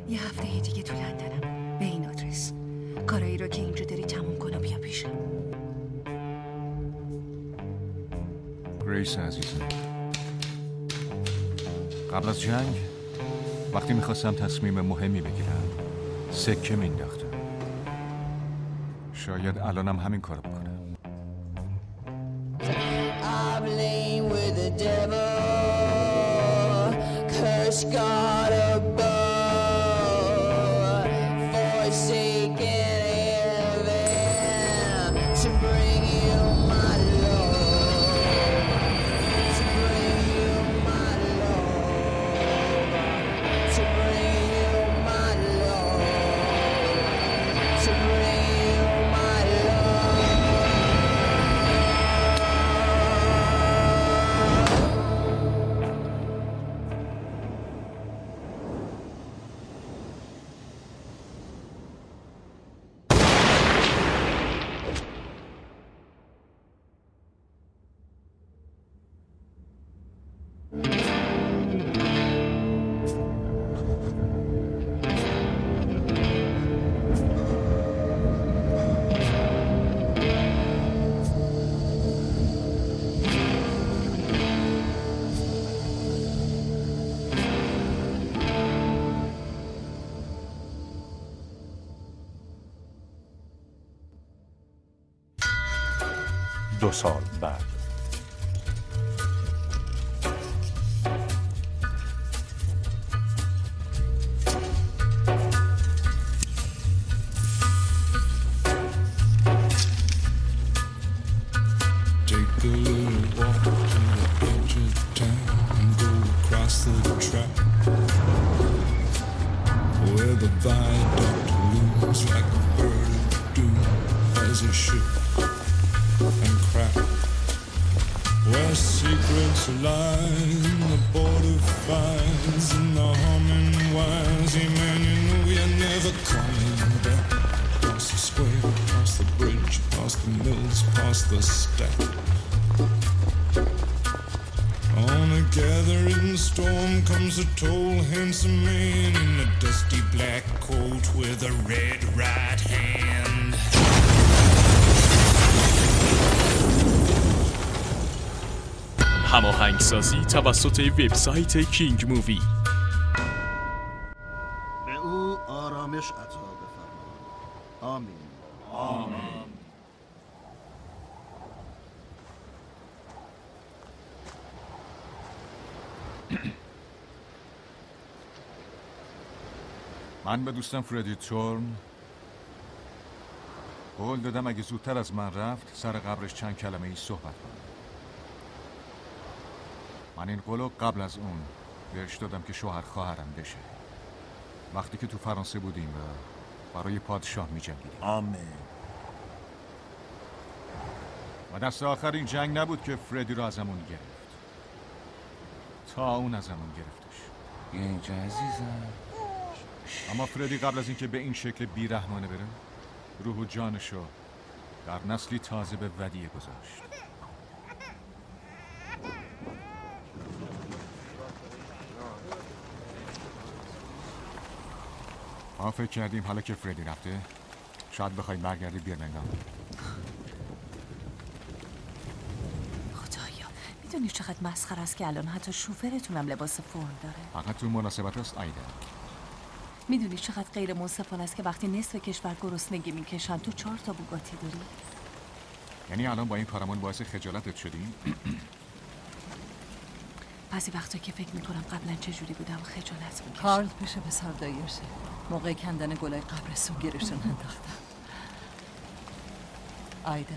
یه هفته دیگه تو لندنم، به این آدرس. کارایی رو که اینجا داری تموم کن و بیا پیشم. گریس عزیزم، قبل از جنگ وقتی میخواستم تصمیم مهمی بگیرم سکه مینداختم. شاید الانم همین کارو بکنم. I'm laying with the devil, curse God above, forsaken heaven to bring you my love, to bring you my love, to bring you my love, to bring you my love. دو سال بعد Take a little walk to the edge of town and go across the track where the viaduct looms like a bird of doom as it should and crack, where secrets lie in the border fires and the humming wires. Yeah, man, you know you're never coming back. Past the square, past the bridge, past the mills, past the stack. On a gathering storm comes a tall, handsome man in a dusty black coat with a red right hand. هماهنگسازی توسط وبسایت کینگ مووی. به او آرامش عطا بفرما. آمین. آمین. من به دوستم فردی تورن قول دادم اگه زودتر از من رفت سر قبرش چند کلمه ای صحبت کنم. من این قولو قبل از اون بهش دادم که شوهر خواهرم بشه، وقتی که تو فرانسه بودیم و برای پادشاه می جنگیدیم. آمین. و دست آخر این جنگ نبود که فردی رو ازمون گرفت، تا اون ازمون گرفتش. اینجا عزیزم. اما فردی قبل از اینکه به این شکل بیرحمانه بره روح و جانشو در نسلی تازه به ودیعه گذاشت. ما فکر کردیم حالا که فردی رفته شاید بخوای برگردی بیرمنگام. خدایا میدونی چقدر مسخره است که الان حتی شوفرتونم لباس فرم داره. فقط تو مناسبت است آیدا. میدونی چقدر غیر منصفانه است که وقتی نصف کشور گرسنگی میکشن تو 4 تا بوگاتی داری؟ یعنی الان با این کارمون باعث خجالتت شدیم؟ بعضی وقتا که فکر میکنم قبلا چجوری بودم خجالت میکشم. کارل پیش پسر دایرشه موقع کندن گلای قبرستون گیرشون انداختم. آیدا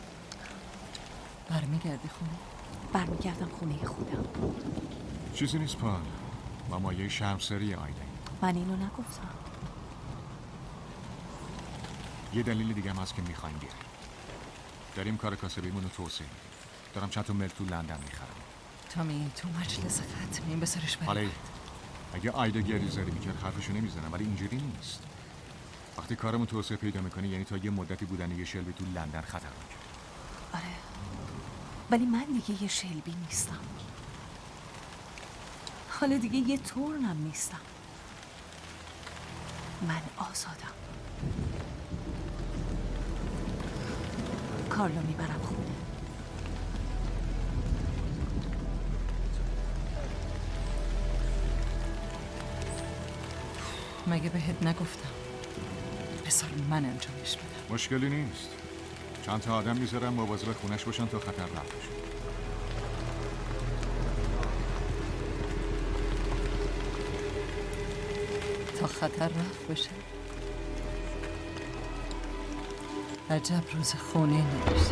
برمیگردی خونه؟ برمیگردم خونه خودم. چیزی نیست پال، ما مایه شرمساری آیدا. من اینو نگفتم. یه دلیل دیگه هم هست که میخوایم بیاریم. داریم کار کاسبیمون رو توسعه میدیم. دارم چند تا ملک تو لندن میخرم. تامی تو مجلس ختم این بسرش بریم. حالا اگه آیدا گریزاری میکرد حرفشو نمیزنم، ولی اینجوری نیست. وقتی کارمون توسعه پیدا میکنه یعنی تا یه مدتی بودن یه شلبی تو لندن خطرناکه. آره ولی من دیگه یه شلبی نیستم. حالا دیگه یه تورنم نیستم. من آزادم. کارلو میبرم خونه. مگه بهت نگفتم؟ بذار من انجامش بدم. مشکلی نیست. چند تا آدم میذارم مواظب خونش باشن تا خطر رفت بشه. تا خطر رفت بشه. عجب روز خونه نمیشه.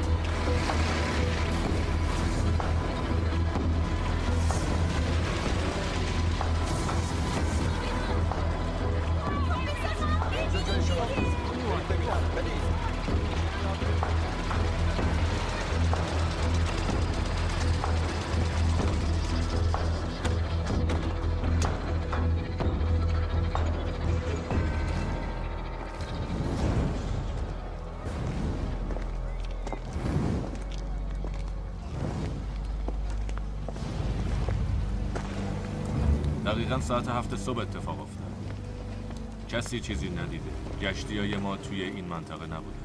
دقیقاً ساعت 7 صبح اتفاق افتاد. کسی چیزی ندیده. گشتیای ما توی این منطقه نبوده.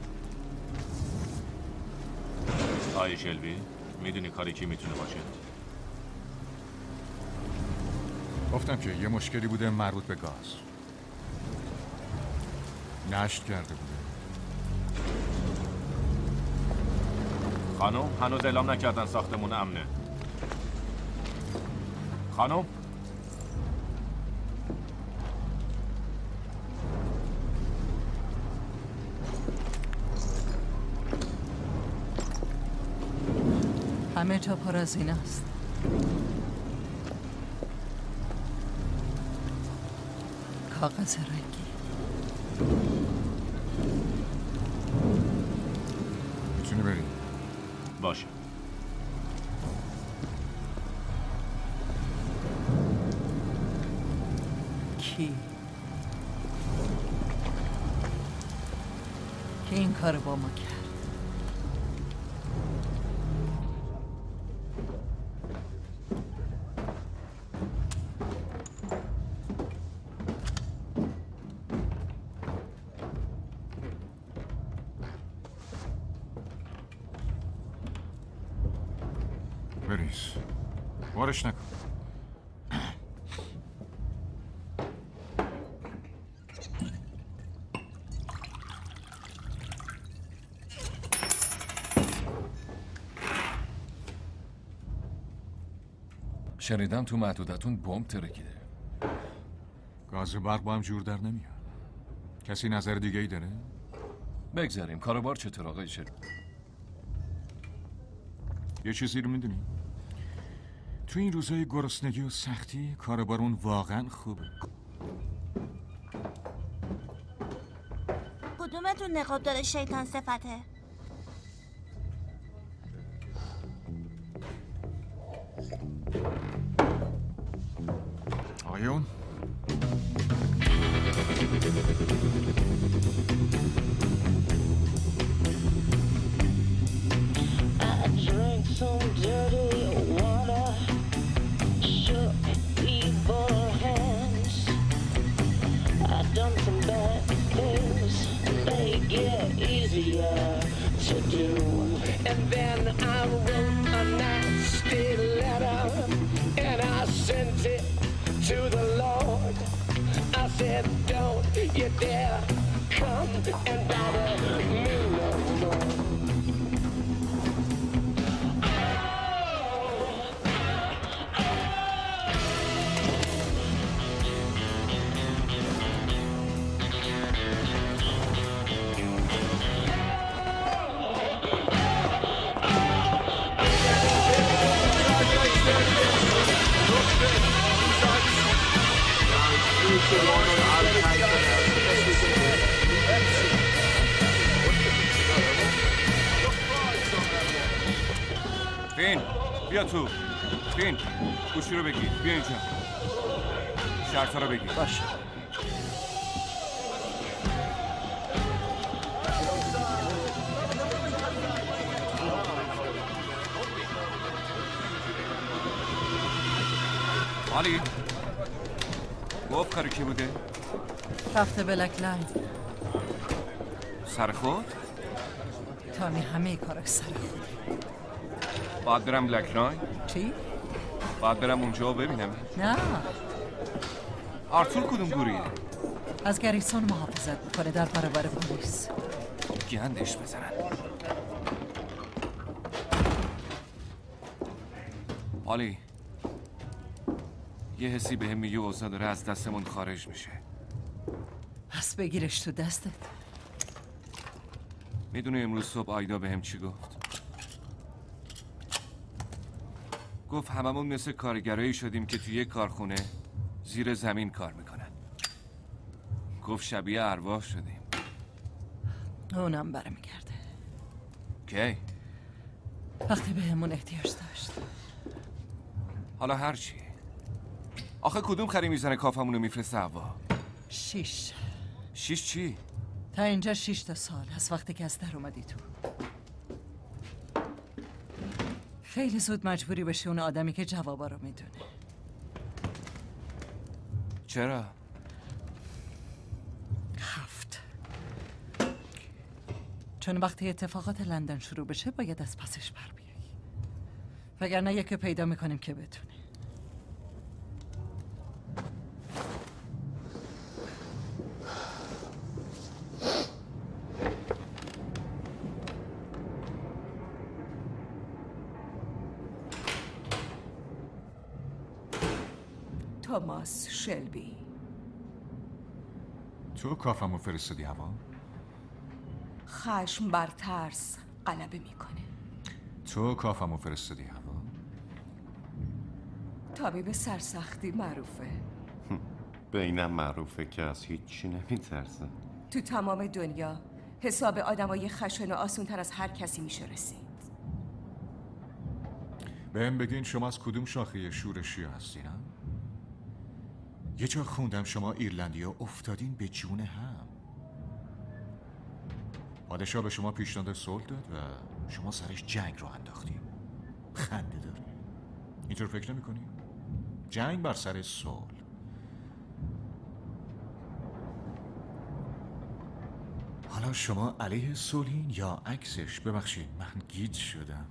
آقای شلبی، میدونی کاری کی میتونه باشه؟ گفتم که یه مشکلی بوده مربوط به گاز. نشت کرده بوده. خانم، هنوز اعلام نکردن ساختمون امنه. خانم؟ همه جا پر از این است. کاغذ رنگی. میتونی بریم؟ باشه. کی این کار با ما کرد؟ بریز. بارش نکن. شنیدم تو محدودتون بمب ترکیده. گاز و برق با هم جور در نمیاد. کسی نظر دیگه ای داره؟ بگذاریم. کاروبار چطور آقای شلبی؟ یه چیزی رو میدونی؟ تو این روزای گرسنگی و سختی کاروبار اون واقعا خوبه. کدومتون نقاب داره شیطان صفته؟ آیون؟ Drink some dirty water, shook evil hands. I've done some bad things, they get easier to do. And then I wrote a nasty letter, and I sent it to the Lord. I said, don't you dare come and bother me no more. فین، بیا تو. فین، گوشی رو بگیر. بیا اینجا. شرطا رو بگیر. باشه. علی، گفت کاری کی بوده؟ رفته بلک لاین. سر خود؟ تامی همه کارش سر خود. باید برم بلک لاین؟ چی؟ باید برم اونجا و ببینم. نه. آرتور کدوم گوریه؟ از گریسون محافظت میکنه در برابر پلیس. گندش بزنن. آلی، یه حسی بهم میگه اوضاع داره از دستمون خارج میشه. پس بگیرش تو دستت. میدونه امروز صبح آیدا بهم چی گفت؟ گفت هممون مثل کارگرایی شدیم که توی یه کارخونه زیر زمین کار میکنن. گفت شبیه ارواح شدیم. اونم برمیگرده. کی؟ وقتی بهمون احتیاج داشت. حالا هر چی. آخه کدوم خری میزنه کافمونو میفرسته هوا؟ 6. 6 چی؟ تا اینجا 6 تا سال از وقتی که از در اومدی تو. خیلی زود مجبوری بشی اون آدمی که جوابا رو میدونه. چرا؟ 7. چون وقتی اتفاقات لندن شروع بشه باید از پسش بر بیایی. وگرنه یکی پیدا میکنیم که بتونه. توماس شلبی. تو کافمو فرستادی هوا؟ خشم بر ترس غلبه میکنه. تو کافمو فرستادی هوا؟ طبیب سرسختی معروفه. به اینم معروفه که از هیچی نمیترسه. تو تمام دنیا حساب آدمای خشن و آسونتر از هر کسی میشه رسید. بهم بگین شما از کدوم شاخه شورشی هستین؟ یه جا خوندم شما ایرلندیا افتادین به جون هم. پادشاه به شما پیشنهاد صلح داد و شما سرش جنگ رو انداختین. خنده داری. اینطور فکر نمی کنی؟ جنگ بر سر صلح. حالا شما علیه صلحین یا عکسش؟ ببخشید من گیج شدم.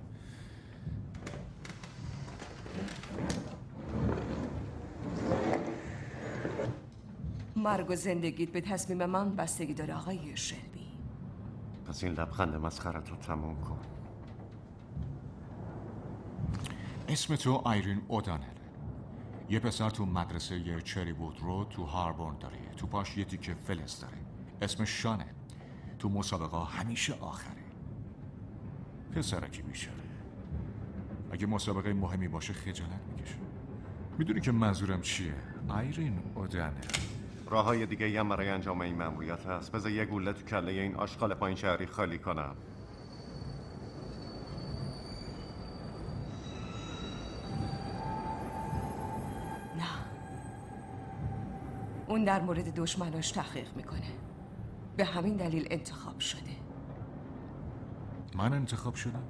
مرگ و زندگیت به تصمیم من بستگی داره آقای شلبی. پس این لبخند مسخرت رو تموم کن. اسم تو آیرین اودانل. یه پسر تو مدرسه چری وود رو تو هاربورن داره. تو پاش یه تیکه فلز داره. اسمش شانه. تو مسابقه همیشه آخره. پسرکی بیچاره. اگه مسابقه مهمی باشه خجالت میکشه. میدونی که منظورم چیه؟ آیرین اودانل. راههای دیگه هم برای انجام این مأموریت هست. بذار یه گوله تو کله این آشغال پایین شهری خالی کنم. نه. اون در مورد دشمناش تحقیق میکنه. به همین دلیل انتخاب شده. من انتخاب شدم؟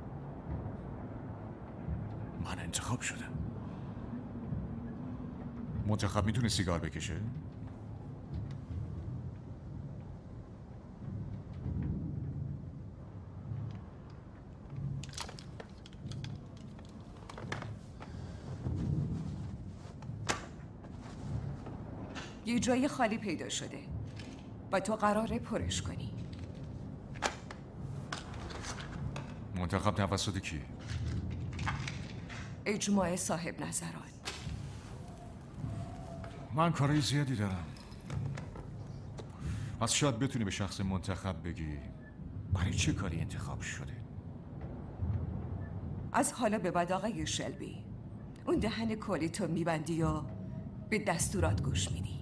من انتخاب شدم. منتخب میتونه سیگار بکشه؟ یه جای خالی پیدا شده و تو قراره پرش کنی. منتخب توسط کی؟ اجماع صاحب نظران. من کارهای زیادی دارم. پس شاید بتونی به شخص منتخب بگی برای چه کاری انتخاب شده. از حالا به بعد آقای شلبی اون دهن کلی تو میبندی و به دستورات گوش میدی.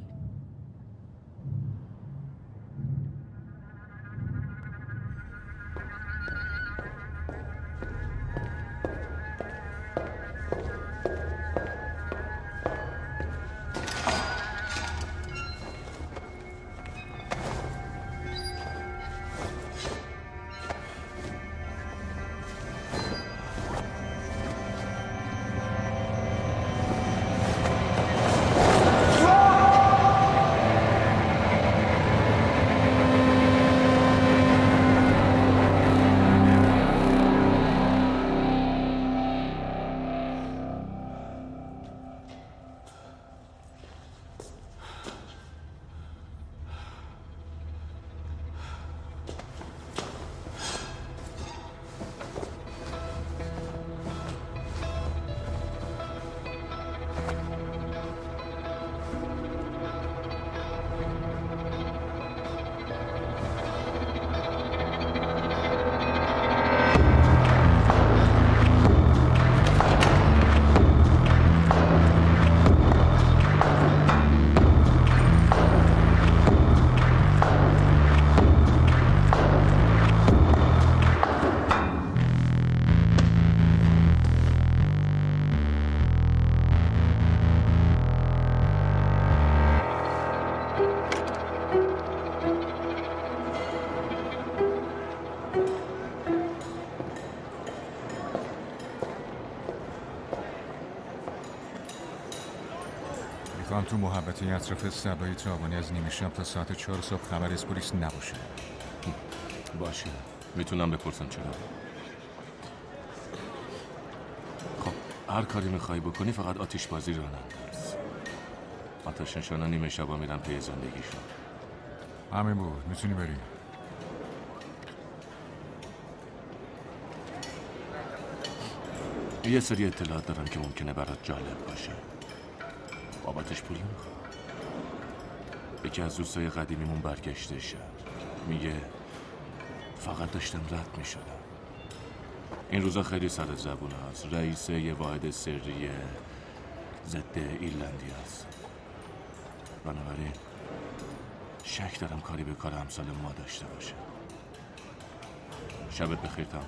میخوام تو محبتی اطراف سبایی تابانی از نیمه شب تا ساعت 4 صبح خبر از پلیس نباشه. باشه، میتونم بپرسم چرا؟ خب هر کاری میخوای بکنی فقط آتش بازی رو ننداز. آتش نشانا نیمه شبا میرن پی زندگیشون. همین بود، میتونی بری. یه سری اطلاعات دارم که ممکنه برات جالب باشه. بابتش پول نمیخوام. یکی از دوستای قدیمیمون برگشته شهر. میگه فقط داشتم رد میشدم. این روزا خیلی سر زبونه هست. رئیس یه واحد سری ضد ایرلندی هست. بنابراین شک دارم کاری به کار امثال ما داشته باشه. شبت بخیر تام.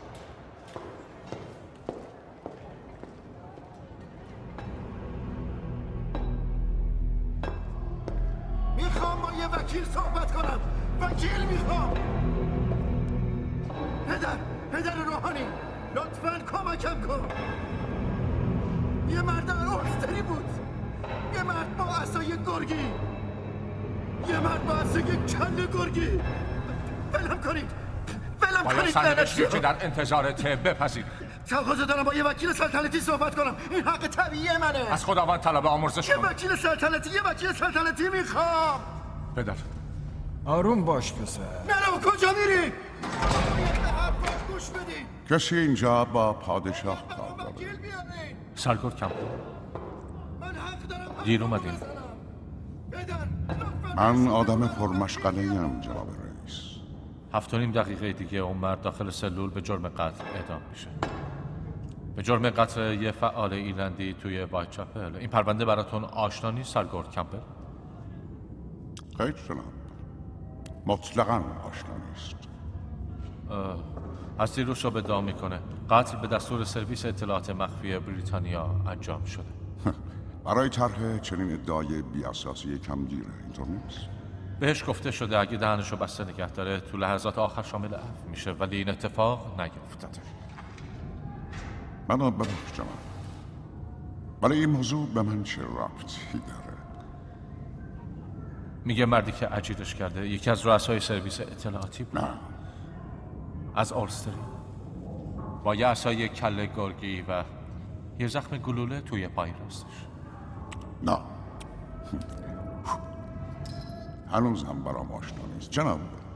میخوام با یه وکیل صحبت کنم. وکیل میخوام. پدر روحانی لطفاً کمکم کن. یه مرد ارستری بود. یه مرد با عصای گرگی. یه مرد با عصای کله گرگی. ولم کنید. باید سرنوشتی که در انتظارته بپذیر. تقاضا دارم با یه وکیل سلطنتی صحبت کنم. این حق طبیعی منه. از خداوند طلب آمرزش یه کن. وکیل سلطنتی میخوام. پدر آروم باش پسر. نه کجا میری؟ باید به حرفات گوش بدی. کسی اینجا با پادشاه کار داره؟ سرکار کم دیر اومدیم. من آدم پرمشغله‌ایم جناب رئیس. 7.5 دقیقه دیگه اون مرد داخل سلول به جرم قتل اعدام میشه. به جرم قتل یه فعال ایرلندی توی وایتچپل. این پرونده براتون آشنا نیست سرگرد کمپل؟ خیر جناب، مطلقاً آشنا نیست. از دیروز رو ادعا میکنه قتل به دستور سرویس اطلاعات مخفی بریتانیا انجام شده. برای طرح چنین ادعای بی‌اساسی کم دیره، اینطور نیست؟ بهش گفته شده اگه دهنشو بسته نگه داره تو لحظات آخر شامل عفو میشه، ولی این اتفاق نیفتاده. منو ببخش جناب، ولی این موضوع به من چه ربطی داره؟ میگه مردی که اجیرش کرده یکی از رؤسای سرویس اطلاعاتی بود. نه، از اولستری با یه عصای کله گرگی و یه زخم گلوله توی پای راستش. نه، هنوز هم برام آشنا نیست جناب.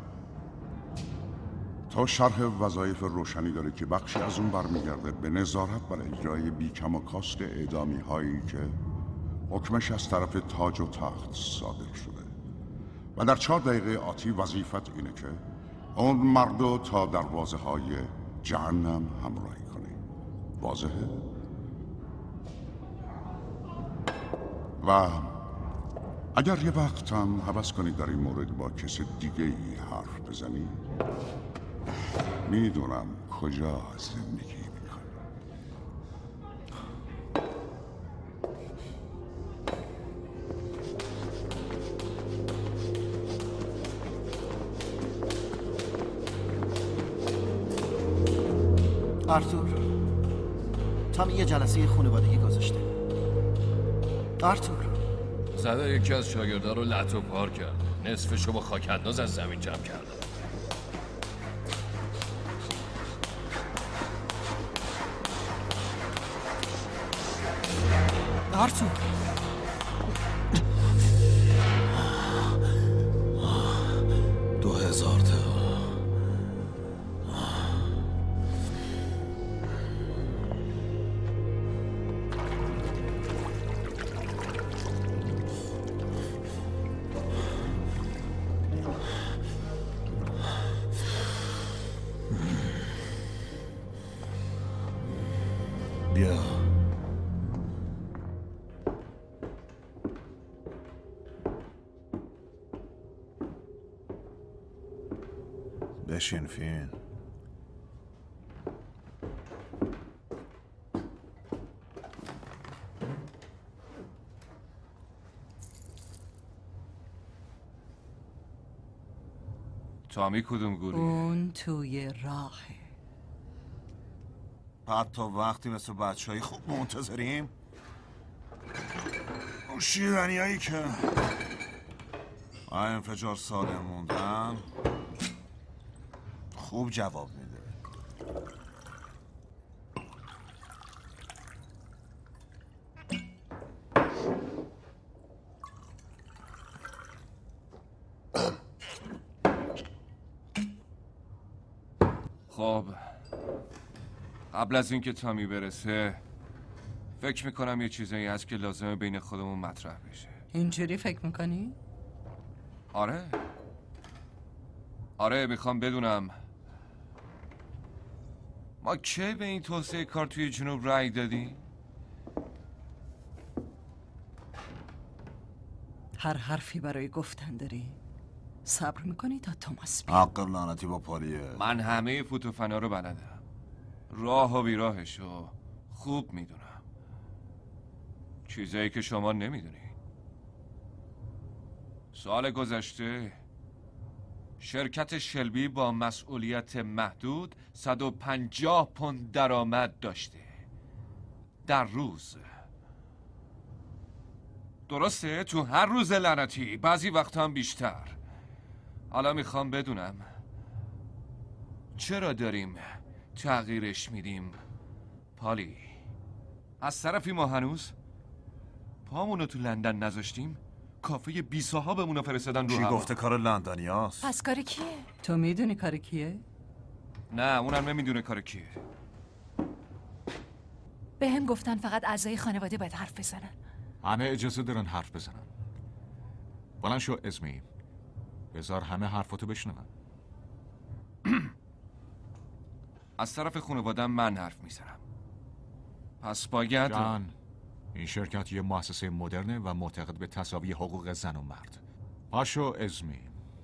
تا شرح وظایف روشنی داره که بخشی از اون برمیگرده به نظارت بر اجرای بیکم و کاست اعدامی هایی که حکمش از طرف تاج و تخت صادر شده و در 4 دقیقه آتی وظیفت اینه که اون مردو تا دروازه های جهنم همراهی کنی. واضحه؟ و اگر یه وقت هم حوض کنی در این مورد با کس دیگه ای حرف بزنی، میدونم کجا زندگی میکنی. آرتور، تامی یه جلسه خانوادگی گذاشته. آرتور زده یکی از شاگردا رو لط و پار کرد. نصفشو با خاک انداز از زمین جمع کرده. آرتور بیا. بشین فین. تامی کدوم گوری؟ اون توی راهه. بعد تا وقتی مثل بچه‌های خوب منتظریم. اون شیرنی هایی که انفجار سالم موندن خوب جواب میده. خب قبل از اینکه تامی برسه فکر میکنم یه چیزایی هست که لازمه بین خودمون مطرح بشه. اینجوری فکر میکنی؟ آره میخوام بدونم ما کی به این توسعه کار توی جنوب رأی دادی؟ هر حرفی برای گفتن داری؟ صبر میکنی تا توماس بیاد. حق لعنتی با پاریه. من همه فوتوفنا رو بلدم، راه و بیراهشو خوب میدونم، چیزایی که شما نمیدونی. سال گذشته شرکت شلبی با مسئولیت محدود 150 پوند درآمد داشته در روز. درسته؟ تو هر روز لعنتی، بعضی وقتا هم بیشتر. حالا میخوام بدونم چرا داریم تغییرش میدیم پالی؟ از طرفی ما هنوز پامونو تو لندن نذاشتیم، کافه بی صاحبمونو فرستادن رو کی هوا. گفته کار لندنیاست؟ پس کار کیه؟ تو میدونی کار کیه؟ نه اونم نمیدونه کار کیه. به هم گفتن فقط اعضای خانواده باید حرف بزنن. همه اجازه دارن حرف بزنن. بلند شو اسمی، بذار همه حرفاتو بشنون. از طرف خانواده‌ام من حرف میزنم، پس باید جان، این شرکت یه مؤسسه مدرنه و معتقد به تساوی حقوق زن و مرد. پاشو اسمی.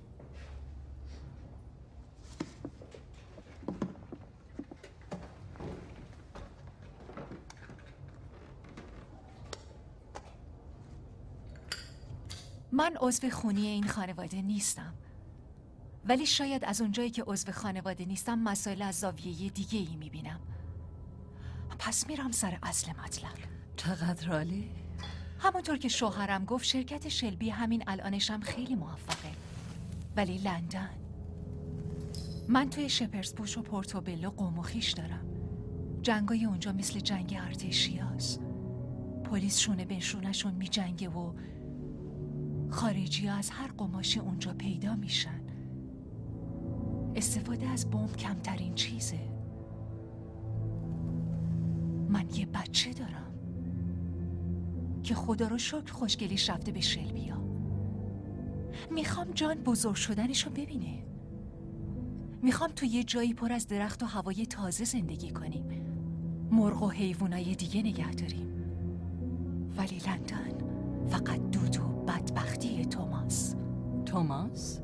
من عضو خونی این خانواده نیستم، ولی شاید از اونجایی که عضو خانواده نیستم مسائل از زاویه دیگه ای میبینم. پس میرم سر اصل مطلب. چقدر عالی. همونطور که شوهرم گفت شرکت شلبی همین الانشم خیلی موفقه، ولی لندن، من توی شپرزبوش و پورتوبلو قوم و خویش دارم. جنگای اونجا مثل جنگ ارتشیاست. پلیس شونه به شونه‌شون میجنگه و خارجی ها از هر قماشی اونجا پیدا میشن. استفاده از بمب کمترین چیزه. من یه بچه دارم که خدا رو شکر خوشگلیش رفته به شلبیا. میخوام جان بزرگ شدنشو ببینه. میخوام تو یه جایی پر از درخت و هوای تازه زندگی کنیم، مرغ و حیوانای دیگه نگه داریم. ولی لندن فقط دود و بدبختی توماس. توماس؟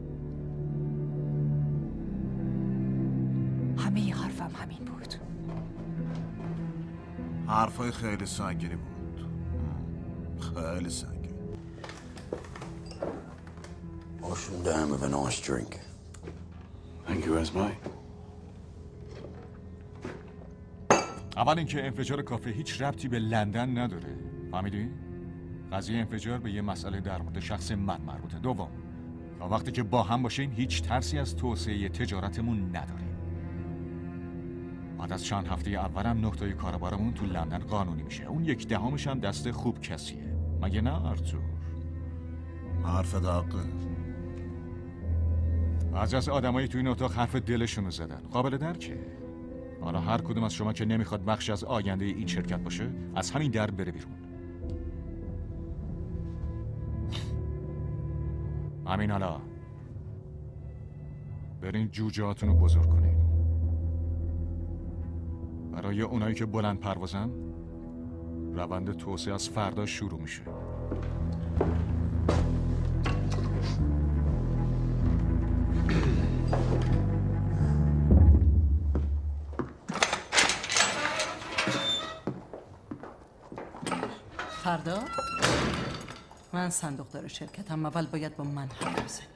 همه حرفم همین بود. حرفای خیلی سنگینی بود. خیلی سنگین. Ocean Dam of a nice drink. Thank you, Esme. اول اینکه انفجار کافه هیچ ربطی به لندن نداره. فهمیدی؟ قضیه انفجار به یه مسئله در مورد شخص من مربوطه. دوم، تا وقتی که با هم باشیم هیچ ترسی از توسعه تجارتمون نداریم. بعد از چند هفته اولم نقطه کاربارمون تو لندن قانونی میشه. اون 1/10 هم دست خوب کسیه. مگه نه آرتور؟ حرف دقیقه. بعضی از آدمایی تو این اتاق حرف دلشونو زدن. قابل درکه. حالا هر کدوم از شما که نمیخواد بخشی از آینده این شرکت باشه، از همین در بره بیرون. همین حالا برین جوجهاتون رو بزرگ کنین. برای اونایی که بلند پروازن، روند توسعه از فردا شروع میشه. فردا؟ من صندوقدار شرکتم، اول باید با من حرف بزنی.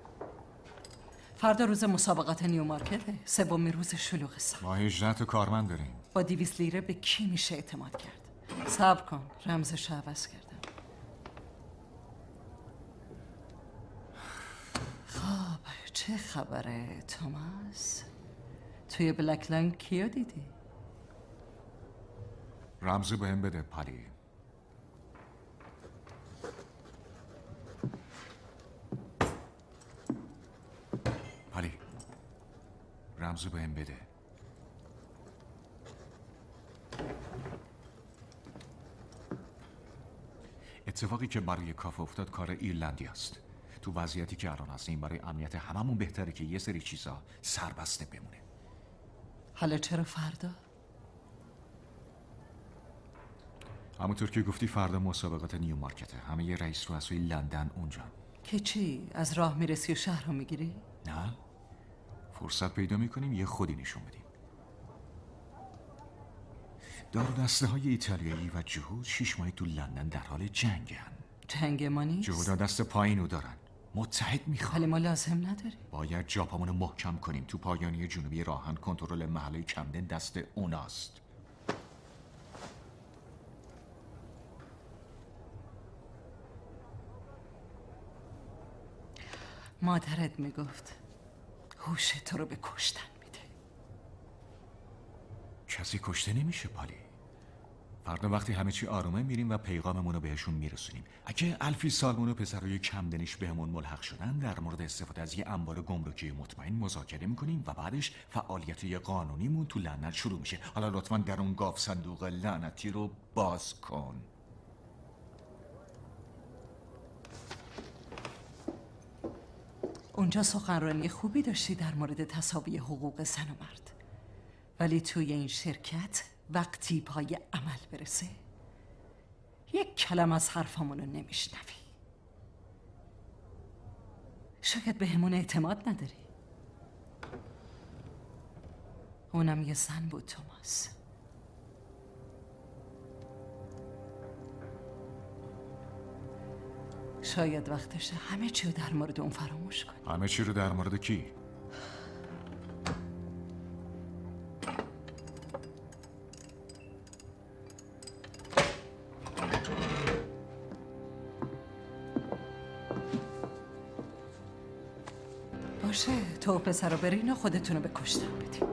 فردا روز مسابقات نیو مارکته، سومین روز شلوغ سال. ما 18 تا کارمند داریم. با 200 لیره به کی میشه اعتماد کرد؟ صبر کن، رمزش عوض کردم. چه خبره توماس؟ توی بلک لاین کیو دیدی؟ رمزی بهم بده پالی. پالی رمزی بهم بده. اتفاقی که برای کافه افتاد کار ایرلندی است. تو وضعیتی که الان هستیم برای امنیت هممون بهتره که یه سری چیزا سربسته بمونه. حالا چرا فردا؟ همونطور که گفتی فردا مسابقات نیو مارکته. همه ی رئیس رؤسای لندن اونجا. که چی؟ از راه میرسی و شهر رو میگیری؟ نه، فرصت پیدا میکنیم یه خودی نشون بدیم. دارودسته های ایتالیایی و جهود 6 ماهی تو لندن در حال جنگن. جنگ ما نیست؟ جهودا دست پایینو دارن. متحد میخوان. ولی ما لازم نداریم. باید جاپامونو محکم کنیم. تو پایانی جنوبی راهن کنترل محله کمدن دست اوناست. مادرت میگفت هوش تو رو به کشتن میده. کسی کشته نمیشه پالی. فردا وقتی همه چی آرومه میریم و پیغاممون رو بهشون میرسونیم. اگه الفی سالمون و پسرای کمدنیش بهمون ملحق شدن در مورد استفاده از یه انبار گمرکی مطمئن مذاکره میکنیم و بعدش فعالیت یه قانونیمون تو لعنت شروع میشه. حالا لطفاً در اون گاف صندوق لعنتی رو باز کن. اونجا سخنرانی خوبی داشتی در مورد تساوی حقوق زن و مرد، ولی توی این شرکت وقتی پای عمل برسه یک کلمه از حرفامونو نمیشنوی. شاید به همون اعتماد نداری. اونم یه زن بود توماس. شاید وقتشه همه چی رو در مورد اون فراموش کنی. همه چی رو در مورد کی؟ باشه، تو و پسر رو برین و خودتون رو به کشتن بدیم.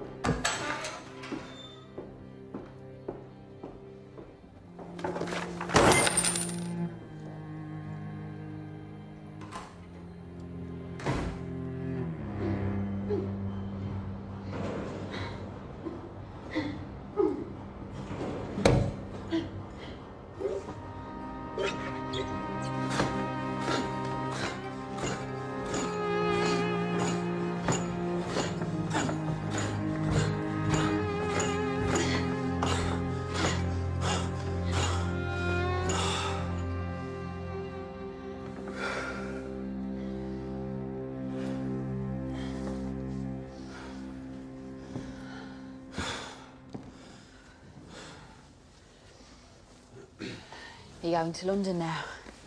You're going to London now?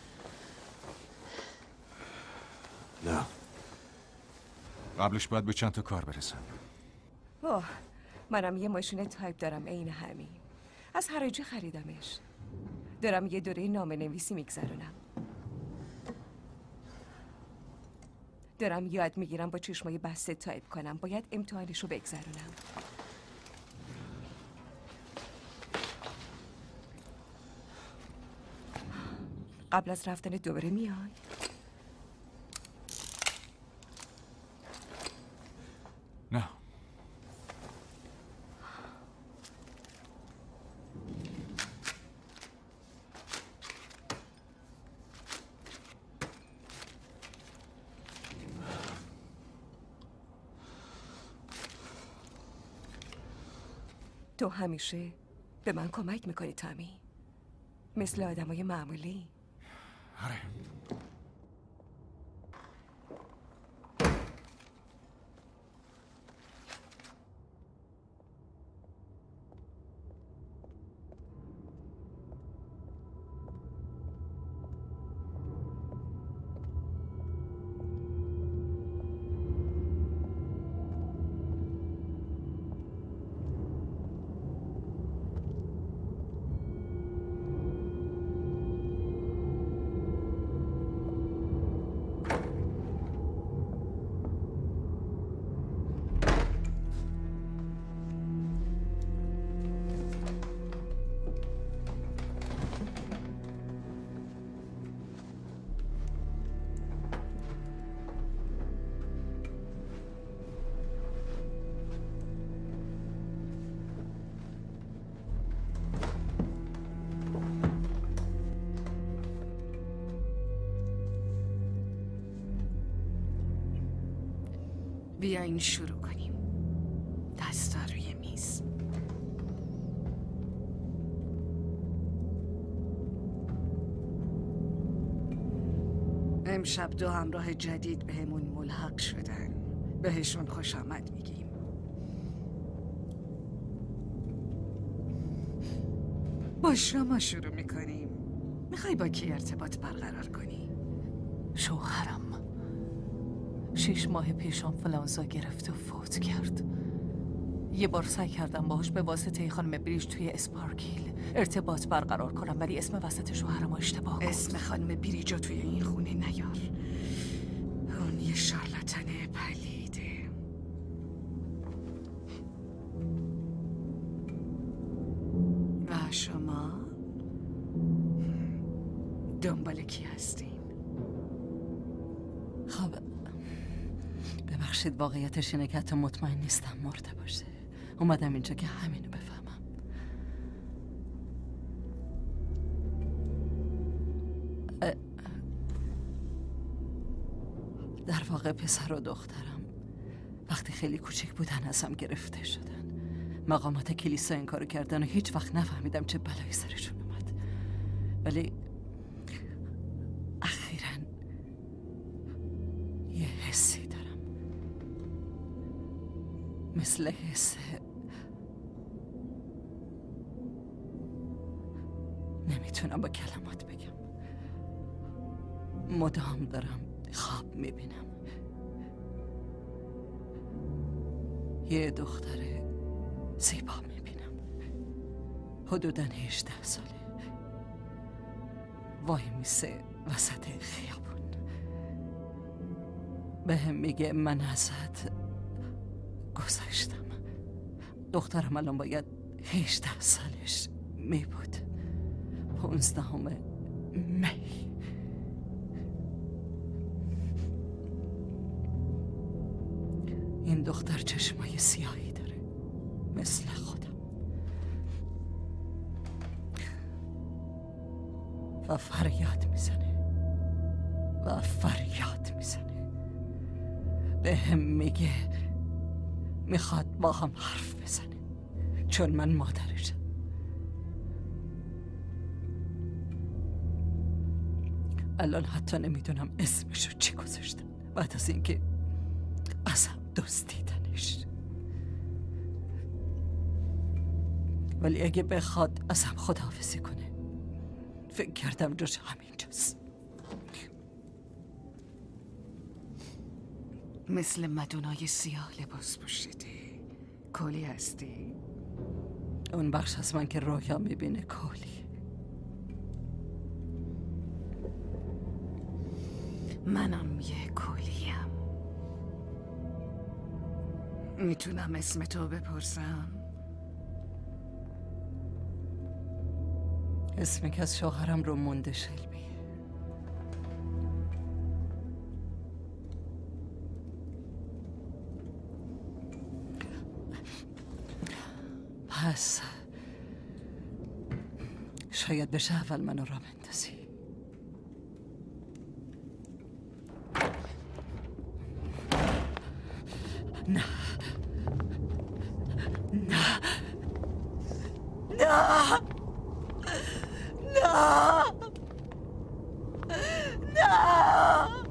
نه. قبلش باید به چند تا کار برسم. اوه، منم یه ماشین تایپ دارم عین همین. از حراجی خریدمش. دارم یه دوره نامه نویسی میگذرونم. دارم یاد میگیرم با چشمای بسته تایپ کنم. باید امتحانشو بگذرونم. قبل از رفتن دوباره میای؟ نه. تو همیشه به من کمک میکنی تامی، مثل آدمای معمولی. آره. بیاین شروع کنیم. دستا روی میز. امشب 2 همراه جدید بهمون ملحق شدن. بهشون خوش آمد میگیم. با شما شروع میکنیم. میخوای با کی ارتباط برقرار کنی؟ شوهرم 6 ماه پیش آنفلانزا گرفت و فوت کرد. یه بار سعی کردم باهاش به واسطه خانم بریج توی اسپارکیل ارتباط برقرار کنم، ولی اسم وسط شوهرم اشتباه گفت. اسم خانم بریجو توی این خونه نیار. اون یه شارلاتن پلیده. و شما دنبال کی هستین؟ خب ببخشید، واقعیتش اینه که حتی مطمئن نیستم مرده باشه. اومدم اینجا که همینو بفهمم. در واقع پسر و دخترم وقتی خیلی کوچک بودن ازم گرفته شدن. مقامات کلیسا این کارو کردن و هیچ وقت نفهمیدم چه بلایی سرشون اومد. ولی اخیراً یه حسی دارم، مثل حس نمیتونم با کلمات بگم. مدام دارم خواب میبینم یه دختر زیبا میبینم، حدوداً 18 ساله، وای میسه وسط خیابون. به هم میگه من ازت گذشتم. دخترم الان باید 18 سالش میبود. 15 می. این دختر چشمای سیاهی داره مثل خودم و فریاد میزنه و فریاد میزنه. به هم میگه میخواد با هم حرف بزنه چون من مادرشم. الان حتی نمیدونم اسمشو چی گذاشتن بعد از اینکه ازم دزدیدنش. ولی اگه بخواد ازم خداحافظی کنه فکر کردم جاش همینجاست. مثل مدونای سیاه لباس پوشیدی. کولی هستی؟ اون بخش از من که رویا میبینه کولی. منم یه کولیم. میتونم اسم تو بپرسم؟ اسمی که از شوهرم رو مونده شلبی. پس شاید بشه اول منو را بندازی. نه نه نه نه نه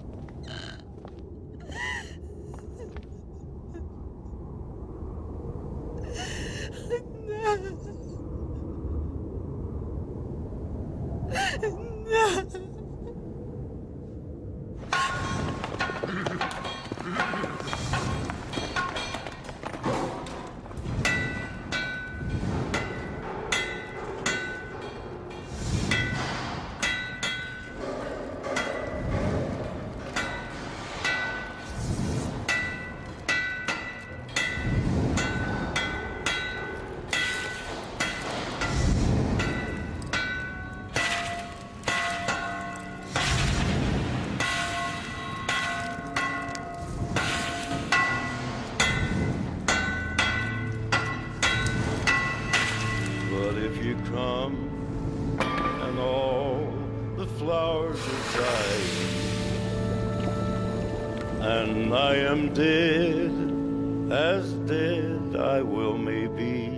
But if you come and all the flowers are dying, and I am dead, as dead I will may be.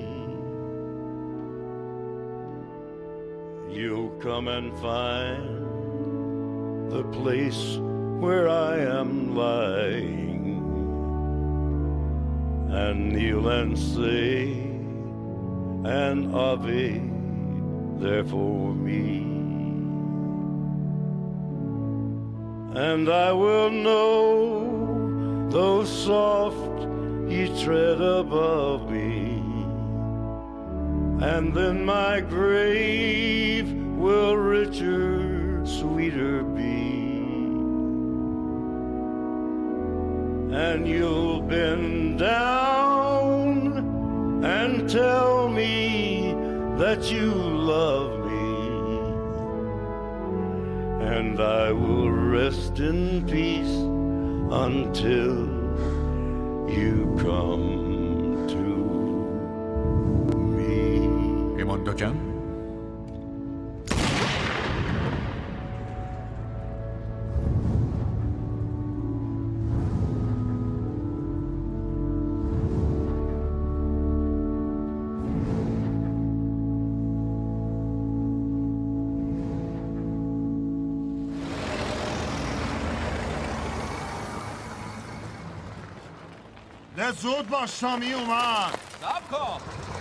You'll come and find the place where I am lying, and kneel and say an Ave there for me. And I will know, though soft ye tread above me, and then my grave will richer, sweeter be. And you'll bend down and tell me that you love me, and I will rest in peace until you come to me. ایماندا جان، زود باش شامی اومد. صبر کن.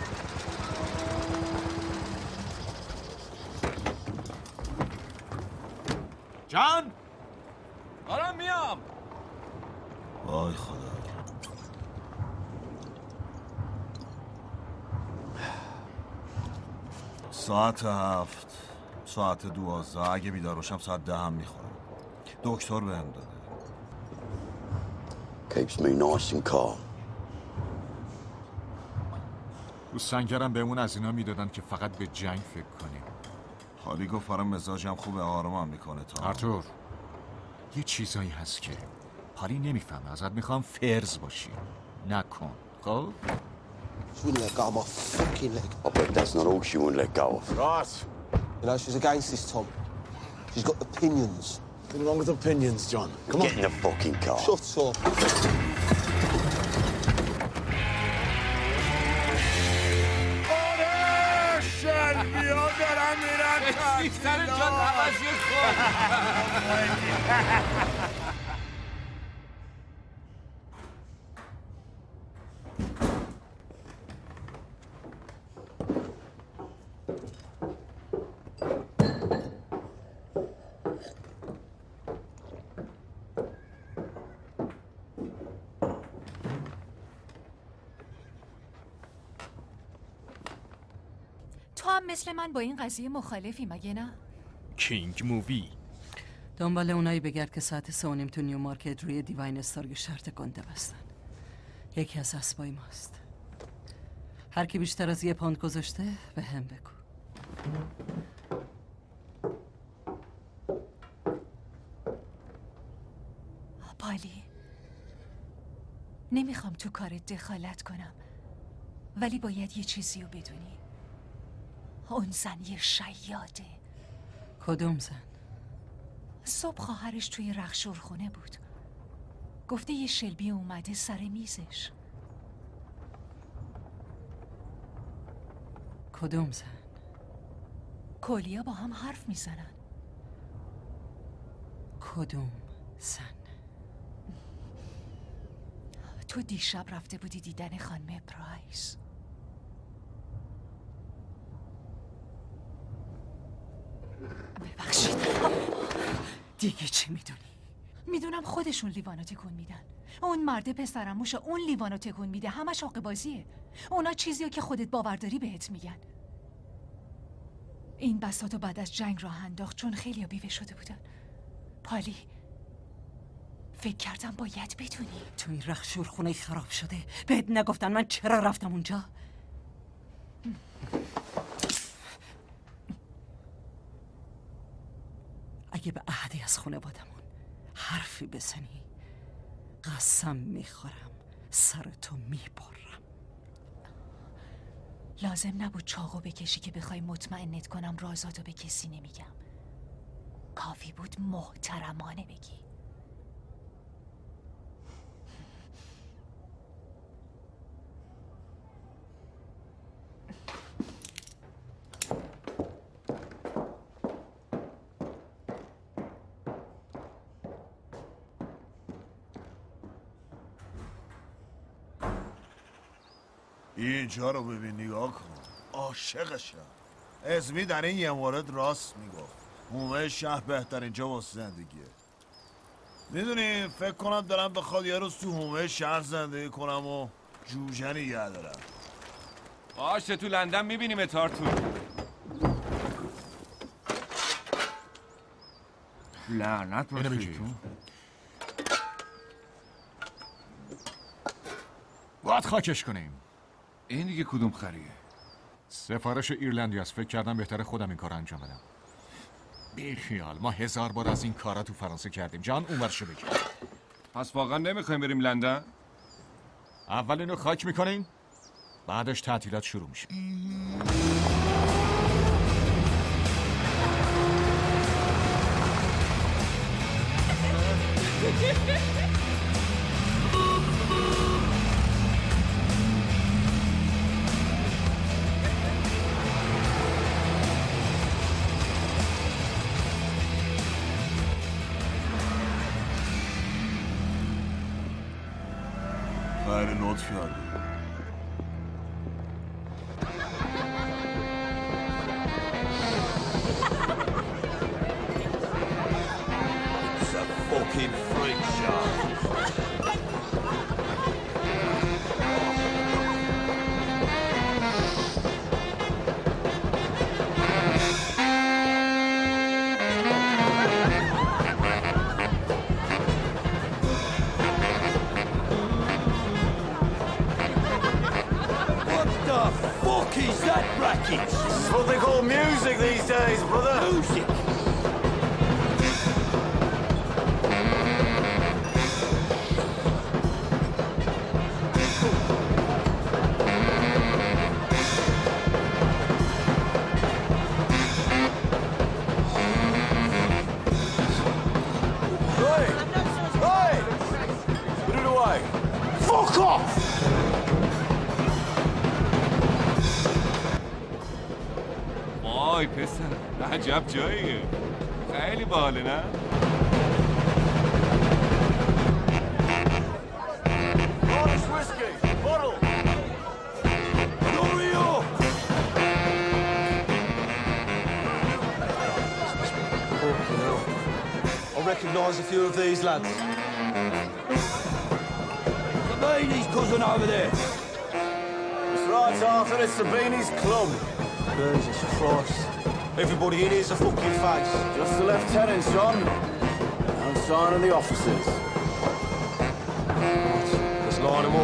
جان دارم میام. وای خدا. ساعت 7 ساعت 12 اگه بیدار باشم ساعت 10 هم میخورم. دکتر بهم داده. Keeps me nice and calm. تو سنگرم بهمون از اینا میدادن که فقط به جنگ فکر کنیم. حالی گفت فرام مزاجم خوبه، آرامم میکنه. تا آرتور، یه چیزایی هست که پالی نمیفهمه. ازت میخوام فرض باشی، نکن. خب؟ She wouldn't let go of my fucking leg. I bet that's not all she wouldn't let go of. Right. You know, she's against this, Tom. She's got opinions. What's wrong with opinions, John? Come Get in the fucking car. Shut up. بیا دارم میرم سیفتر جان عوضی خود. تو هم مثل من با این قضیه مخالفی مگه نه؟ کینگ مووی. دنبال اونایی بگرد که ساعت 3:30 تو نیو مارکت روی دیواین استار شرط گنده بستن. یکی از اسبای ماست. هر کی بیشتر از 1 پوند گذاشته به هم بگو. پالی، نمیخوام تو کارت دخالت کنم، ولی باید یه چیزی رو بدونی. اون زن یه شیاده. کدوم زن؟ صبح خواهرش توی رخشورخونه بود. گفته یه شلبی اومده سر میزش. کدوم زن؟ کلیا با هم حرف میزنن. کدوم زن؟ تو دیشب رفته بودی دیدن خانم پرایس. ببخشید. دیگه چی میدونی؟ میدونم خودشون لیوانو تکون میدن. اون مرد پسرموش اون لیوانو تکون میده. همش حق بازیه. اونا چیزیه که خودت باورداری بهت میگن. این بساطو بعد از جنگ راه انداخت چون خیلی بیوه شده بودن. پالی، فکر کردم باید بدونی. تو این رخشورخونه خراب شده بهت نگفتن من چرا رفتم اونجا؟ اگه به احدی از خانوادمون حرفی بزنی قسم میخورم سرتو میبرم. لازم نبود چاقو بکشی که بخوای مطمئنت کنم رازاتو به کسی نمیگم. کافی بود محترمانه بگی. اینجا رو ببین، نگاه کن. عاشقشم. اسمی در این یه مورد راست میگفت. حومه شهر بهترین جا واسه زندگیه. میدونی فکر کنم دارم بخواد یه روز تو حومه شهر زندگی کنم و جوجه نگه دارم. باشه تو لندن میبینیم تارتون. لعنت اینو بگیر. باید خاکش کنیم. این دیگه کدوم خریه؟ سفارش ایرلندی است. فکر کردم بهتره خودم این کار انجام بدم. بیخیال، ما 1000 بار از این کارا تو فرانسه کردیم. جان اونورشو بگیر. پس واقعا نمیخوایم بریم لندن؟ اول اینو خاک میکنیم، بعدش تعطیلات شروع میشه. خیلی لطف کردی. It's a fucking freak show. Is that racket? This is what they call music these days, brother. Music. Hey! Hey! Put it away. Fuck off! وای پسر، عجب جاییه. خیلی باحاله نه؟ Irish whiskey, bottle. Hurry up! Fucking hell. I recognise a few of these lads. The Beanies cousin over there. That's right, Arthur. It's the Beanies Club. Jesus Christ. Everybody in here's a fucking face. Just the lieutenants, John. No sign of the officers. Let's line them up.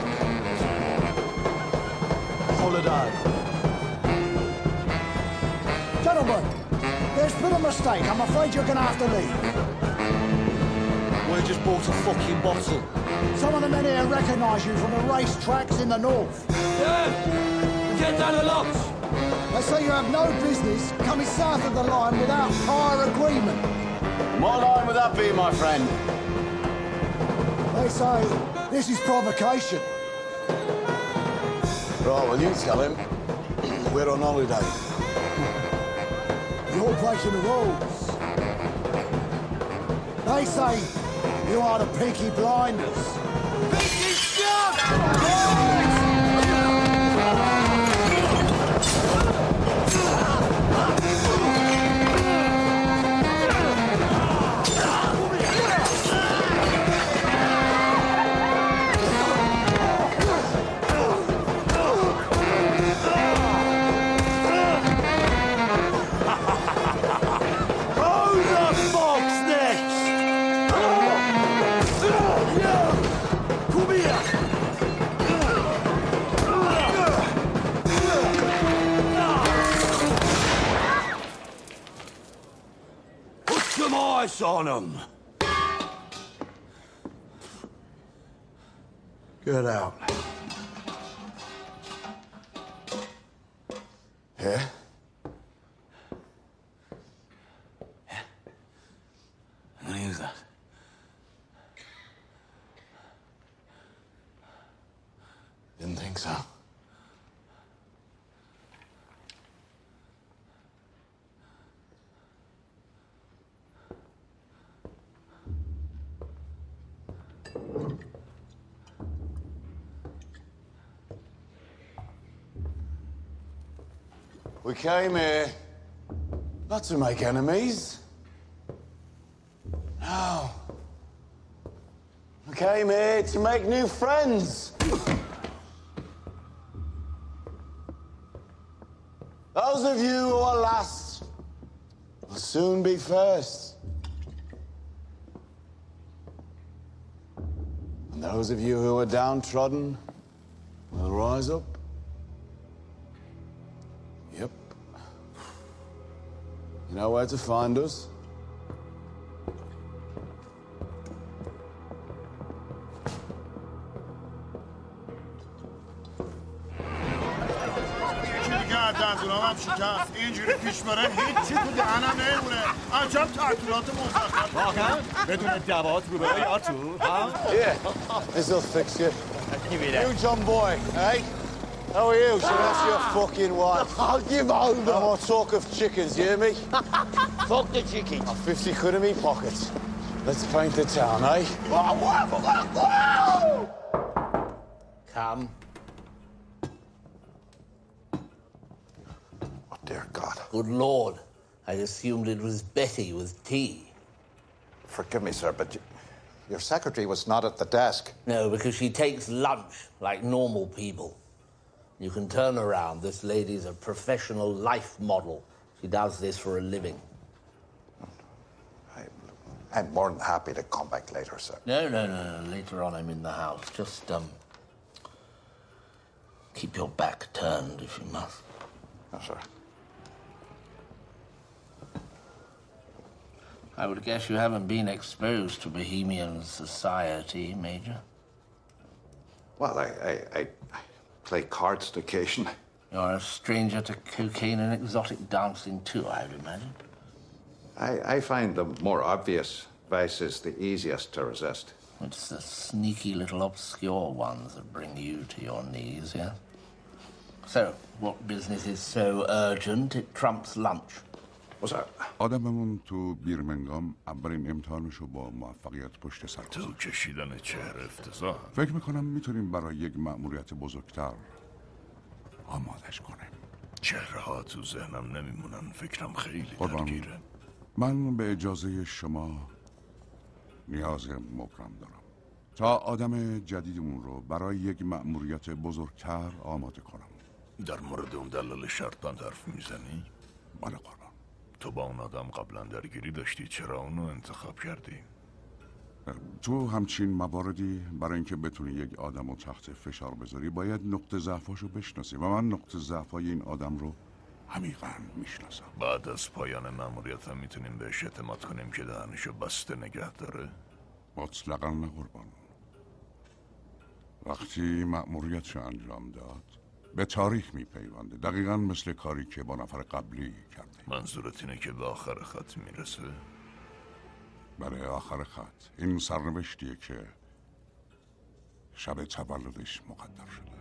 Holiday. Gentlemen, there's been a mistake. I'm afraid you're gonna have to leave. We just bought a fucking bottle. Some of the men here recognise you from the racetracks in the north. Yeah! Get down the locks! They say you have no business coming south of the line without prior agreement. What line would that be, my friend? They say this is provocation. Right, well, you tell him. We're on holiday. You're breaking the rules. They say you are the Peaky Blinders. Peaky Shot! On them. Get out. Yeah? How many is that? Didn't think so. We came here not to make enemies. No. We came here to make new friends. Those of you who are last will soon be first. And those of you who are downtrodden will rise up. Yep. You know where to find us? دندونام شکست اینجوری پیش بره هیچی تو دهنم نمیمونه عجب تعطیلات مزخرف واقعا بدون دوات رو برای آرتور Yeah, this'll fix you. You John Boy, eh? How are you? So that's your fucking wife. I'll give over. No more talk of chickens, you hear me? Fuck the chickens. 50 quid in me pocket. Let's paint the town, eh? Come. Dear God. Good Lord. I assumed it was Betty with tea. Forgive me, sir, but your secretary was not at the desk. No, because she takes lunch like normal people. You can turn around. This lady's a professional life model. She does this for a living. I'm more than happy to come back later, sir. No. Later on, I'm in the house. Just, keep your back turned if you must. No, sir. I would guess you haven't been exposed to Bohemian society, Major. Well, I play cards occasionally. You're a stranger to cocaine and exotic dancing, too, I would imagine. I find the more obvious vices the easiest to resist. It's the sneaky little obscure ones that bring you to your knees, yeah? So, what business is so urgent it trumps lunch? آدممون تو بیرمنگام اولین امتحانشو با موفقیت پشت سر تو کشیدن چهره افتضاح. فکر میکنم میتونیم برای یک مأموریت بزرگتر آمادش کنیم. چهره ها تو ذهنم نمیمونن. فکرم خیلی درگیره. من به اجازه شما نیاز مبرم دارم تا آدم جدیدمون رو برای یک مأموریت بزرگتر آماده کنم. در مورد اون دلال شرطبند حرف میزنی؟ بله قربان. تو با اون آدم قبلا درگیری داشتی، چرا اونو انتخاب کردی؟ تو همچین مواردی برای اینکه بتونی یک آدم رو تحت فشار بذاری باید نقطه ضعفاشو بشناسی و من نقطه ضعفای این آدم رو عمیقاً میشناسم. بعد از پایان مأموریت هم میتونیم بهش اعتماد کنیم که دهنشو بسته نگه داره؟ مطلقاً نه قربان. وقتی مأموریتشو انجام داد به تاریخ میپیونده، دقیقاً مثل کاری که با نفر قبلی کرده. منظورت اینه که به آخر خط میرسه؟ برای آخر خط این سرنوشتیه که شب تولدش مقدر شده.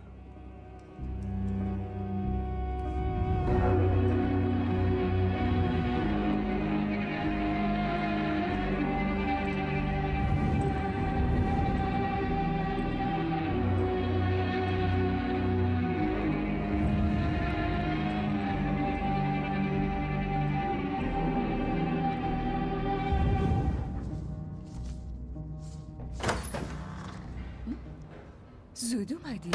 زود اومدی؟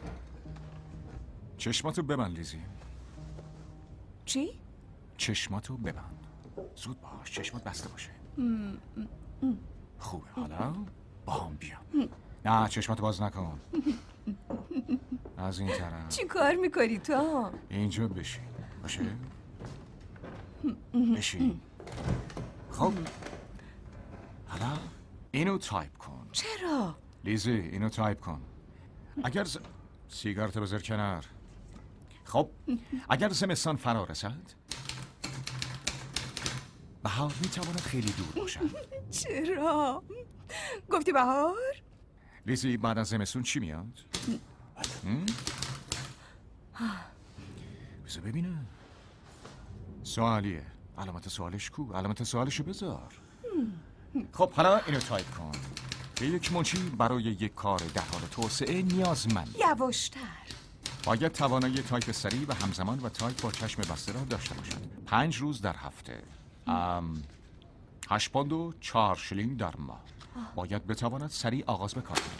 چشماتو ببند لیزی. چی؟ چشماتو ببند. زود باش، چشمات بسته باشه. خوبه، حالا با هم بیا. نه چشماتو باز نکن. از این طرف. چی کار میکنی تو؟ اینجا بشین. باشه؟ بشین. خب حالا اینو تایپ کن. چرا؟ لیزی اینو تایپ کن. اگر سیگارتو بذار کنار. خب اگر زمستان فرا رسد بهار میتواند خیلی دور باشد. چرا؟ گفتی بهار؟ لیزی بعد از زمستون چی میاد؟ بذار ببینم. سوالیه. علامت سوالش کو؟ علامت سوالشو بذار. خب حالا اینو تایپ کن. یک منشی برای یک کار در حال توسعه نیازمند. یواشتر. باید توانایی تایپ سریع و همزمان و تایپ با چشم بسته را داشته باشد. 5 روز در هفته. 8 پوند و 4 شلینگ در ماه. باید بتواند سریع آغاز به کار کند.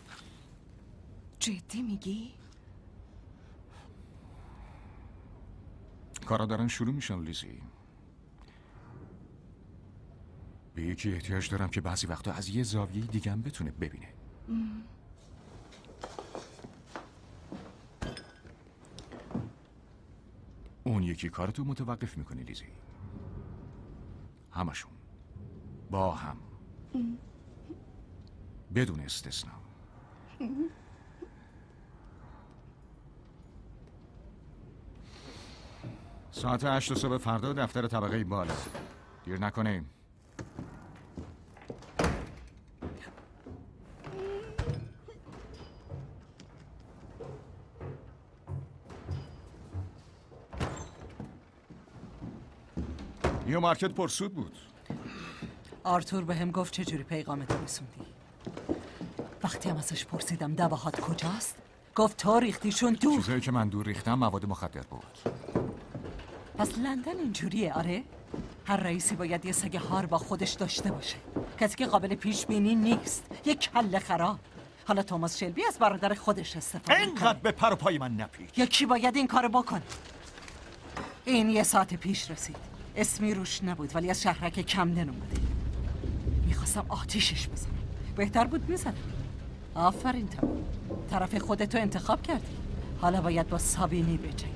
جدی میگی؟ کارا دارن شروع میشن لیزی. به یکی احتیاج دارم که بعضی وقتا از یه زاویه دیگه هم بتونه ببینه. اون یکی کارتو متوقف میکنی لیزی. همشون با هم بدون استثنا. ساعت 8 صبح فردا دفتر طبقه بالا. دیر نکنیم. نیو مارکت پرسود بود. آرتور به هم گفت چجوری پیغامتو رسوندی. وقتی هم ازش پرسیدم دواهات کجاست گفت تا ریختیشون دور. چیزایی که من دور ریختم مواد مخدر بود. پس لندن اینجوریه آره؟ هر رئیسی باید یه سگ هار با خودش داشته باشه. کسی که قابل پیش بینی نیست. یه کله خراب. حالا توماس شلبی از برادر خودش استفاده کنه. اینقدر به پر و پای من نپیچ. یکی باید این کارو بکنه. این 1 ساعت پیش رسید. اسمی روش نبود ولی از شهرک کمدن اومده. میخواستم آتیشش بزنم. بهتر بود میزنم. آفرین تمام. طرف خودتو انتخاب کردی. حالا باید با سابینی بجنگی.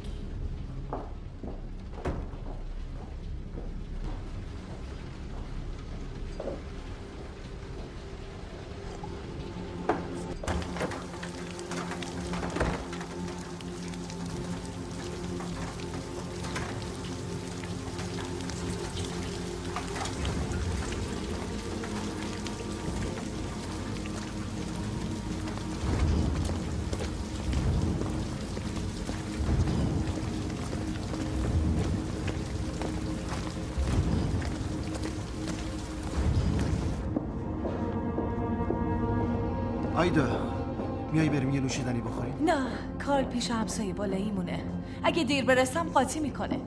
آیدا میای بریم یه نوشیدنی بخوریم؟ نه کارل پیش همسایه بالایی مونه. اگه دیر برسم قاطی میکنه.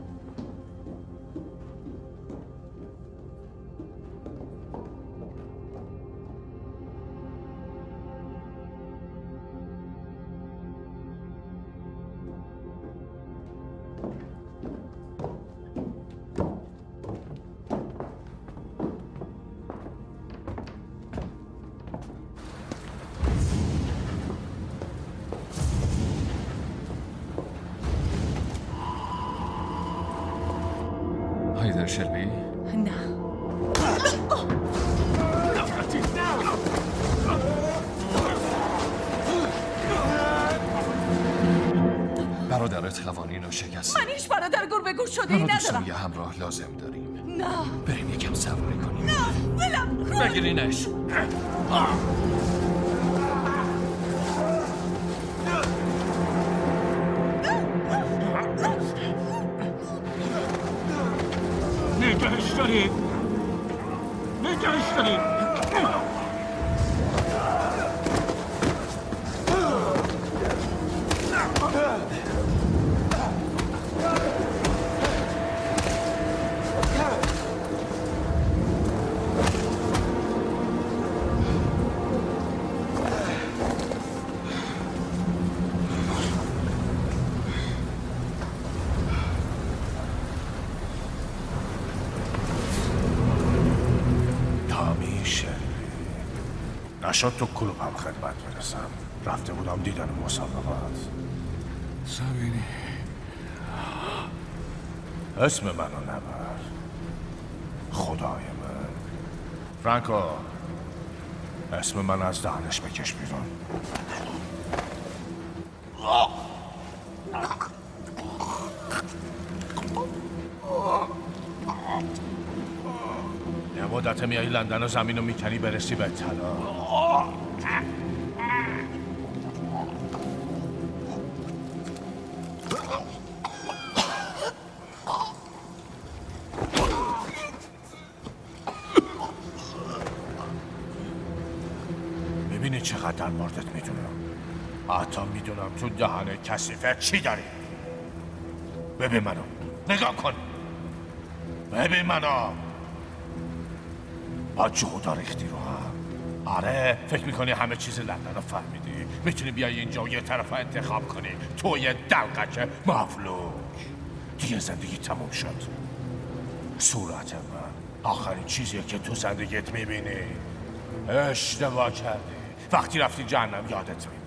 هایدر شلبی؟ نه. برادرت قوانین رو شکست. من هیچ برادر گربه گوش شده ای ندارم. یه همراه لازم داریم. نه. بریم یکم سواری کنیم. نه. ولم کن. بگیرینش. نگهش دارید. نگهش دارید. نشد تو کلوب هم خدمت برسم. رفته بودم دیدن مسابقات. سابینی اسم منو نبر. خدای من فرانکو اسم من از دهنش بکش بیرون. یه مدت میای لندن و زمین رو میکنی برسی به طلا. ببینی چقدر در موردت میدونم. حتی میدونم تو دهن کثیفت چی داری. ببین منو، نگاه کن. ببین منو. با جودا ریختی رو هم. آره فکر میکنی همه چیز لندن رو فهمیدی؟ میتونی بیای اینجا و یه طرف انتخاب کنی. تو یه دلقک مفلوک. دیگه زندگی تموم شد. صورت من آخرین چیزیه که تو زندگیت میبینی. اشتباه کردی. وقتی رفتی جهنم یادت میمونه.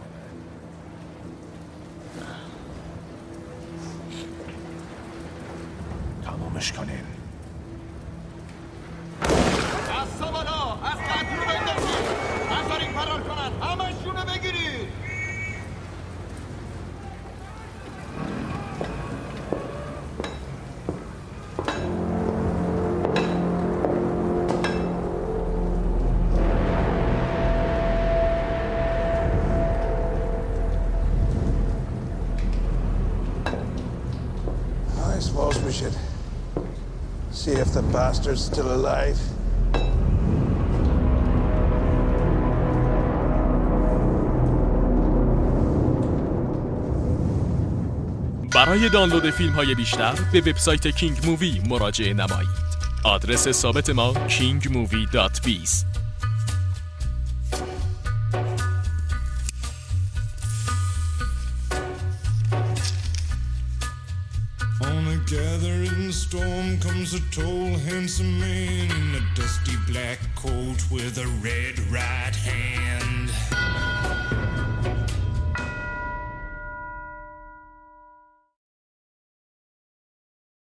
تمومش کنیم. دستا بالا، از قطر رو بندازید. نذارین فرار کنن، همشونو بگیرید. I suppose we should see if the bastard's still alive. برای دانلود فیلم های بیشتر به وبسایت کینگ مووی مراجعه نمایید. آدرس ثابت ما kingmovie.biz. On a gathering storm comes a tall, handsome man in a dusty black coat with a red right hand.